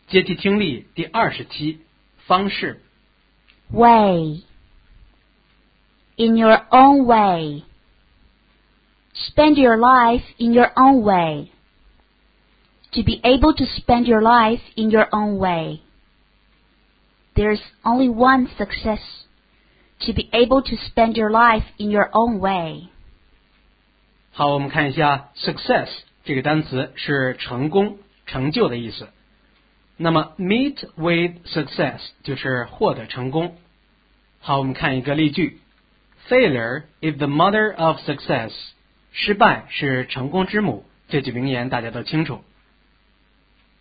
阶梯听力第27方式 Way. In your own way. Spend your life in your own way. To be able to spend your life in your own way. There's only one success. To be able to spend your life in your own way. 好，我们看一下 success 这个单词是成功、成就的意思。那么 meet with success 就是获得成功。好，我们看一个例句 Failure is the mother of success. 失败是成功之母。这句名言大家都清楚。